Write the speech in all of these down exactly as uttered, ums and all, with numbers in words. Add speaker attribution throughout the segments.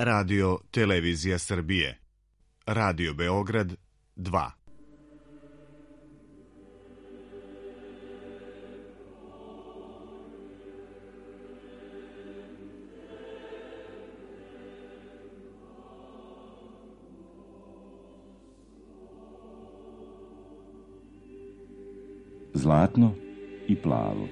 Speaker 1: Radio Televizija Srbije, Radio Beograd dva.
Speaker 2: Zlatno i plavo.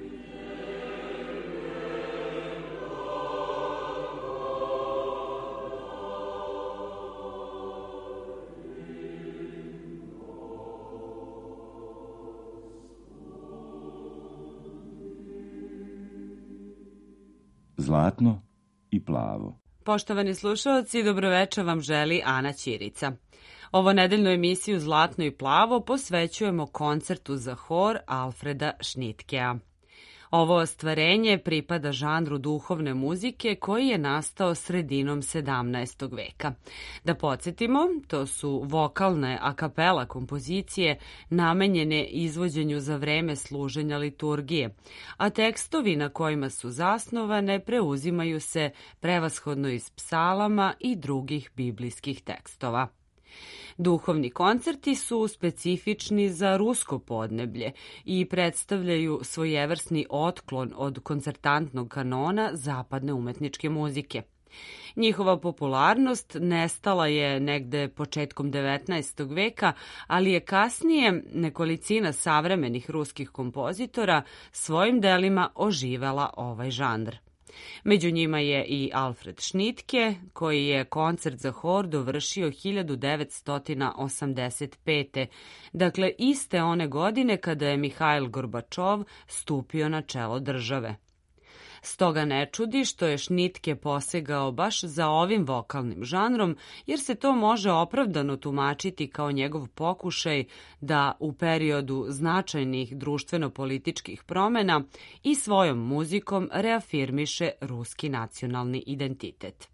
Speaker 2: Zlatno i plavo.
Speaker 3: Poštovani slušalci, dobroveče vam želi Ana Ćirica. Ovo nedeljnu emisiju Zlatno i plavo posvećujemo koncertu za hor Alfreda Schnittkea. Ovo ostvarenje pripada žanru duhovne muzike koji je nastao sredinom sedamnaestog veka. Da podsjetimo, to su vokalne a kapela kompozicije namenjene izvođenju za vreme služenja liturgije, a tekstovi na kojima su zasnovane preuzimaju se prevashodno iz psalama i drugih biblijskih tekstova. Duhovni koncerti su specifični za rusko podneblje i predstavljaju svojevrsni otklon od koncertantnog kanona zapadne umetničke muzike. Njihova popularnost nestala je negde početkom devetnaestog veka, ali je kasnije nekolicina savremenih ruskih kompozitora svojim delima oživela ovaj žanr. Među njima je i Alfred Schnittka, koji je koncert za hor dovršio hiljadu devetsto osamdeset pete. Dakle iste one godine kada je Mihail Gorbačov stupio na čelo države. Stoga ne čudi što je Schnittka posegao baš za ovim vokalnim žanrom, jer se to može opravdano tumačiti kao njegov pokušaj da u periodu značajnih društveno-političkih promena i svojom muzikom reafirmiše ruski nacionalni identitet.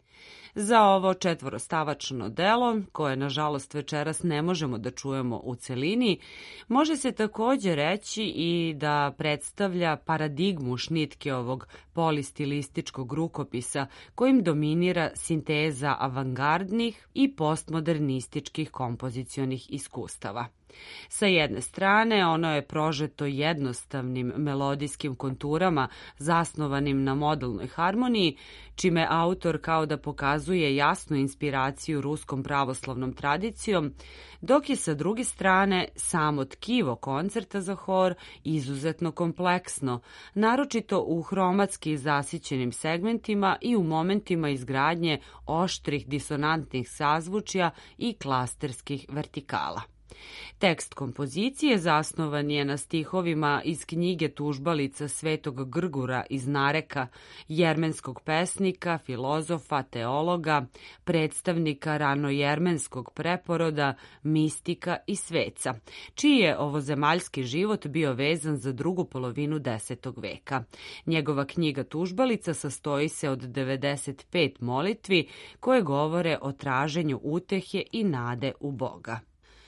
Speaker 3: Za ovo četvorostavačno delo, koje nažalost večeras ne možemo da čujemo u celini, može se također reći i da predstavlja paradigmu Schnittkeovog polistilističkog rukopisa kojim dominira sinteza avangardnih i postmodernističkih kompozicionih iskustava. Sa jedne strane, ono je prožeto jednostavnim melodijskim konturama zasnovanim na modalnoj harmoniji, čime autor kao da pokazuje jasnu inspiraciju ruskom pravoslavnom tradicijom, dok je sa druge strane samo tkivo koncerta za hor izuzetno kompleksno, naročito u hromatski zasićenim segmentima i u momentima izgradnje oštrih disonantnih sazvučja i klasterskih vertikala. Tekst kompozicije zasnovan je na stihovima iz knjige tužbalica Svetog Grgura iz Nareka, jermenskog pesnika, filozofa, teologa, predstavnika ranojermenskog preporoda, mistika i sveca, čiji je ovozemaljski život bio vezan za drugu polovinu desetog veka. Njegova knjiga tužbalica sastoji se od devedeset pet molitvi koje govore o traženju utehe i nade u Boga.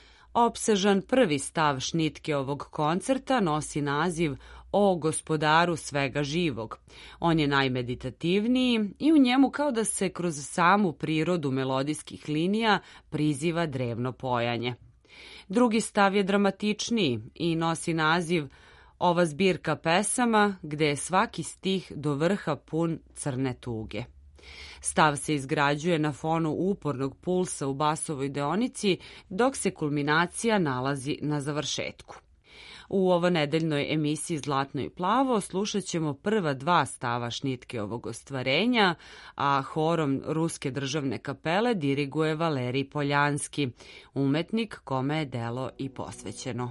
Speaker 3: Opsežan prvi stav Schnittkeovog koncerta nosi naziv O gospodaru svega živog. On je najmeditativniji i u njemu kao da se kroz samu prirodu melodijskih linija priziva drevno pojanje. Drugi stav je dramatičniji i nosi naziv Ova zbirka pesama gde je svaki stih do vrha pun crne tuge. Stav se izgrađuje na fonu upornog pulsa u basovoj deonici, dok se kulminacija nalazi na završetku. U ovo nedeljnoj emisiji Zlatno i plavo slušat ćemo prva dva stava Schnittkeovog ostvarenja, a horom Ruske državne kapele diriguje Valerij Poljanski, umetnik kome je delo i posvećeno.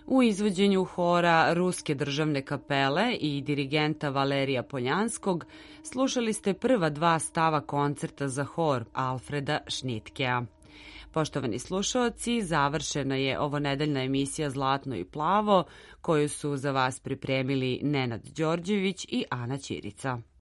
Speaker 3: U izvođenju hora Ruske državne kapele i dirigenta Valerija Poljanskog slušali ste prva dva stava koncerta za hor Alfreda Šnitkea. Poštovani slušaoci, završena je ovonedeljna emisija Zlatno i plavo, koju su za vas pripremili Nenad Đorđević i Ana Ćirica.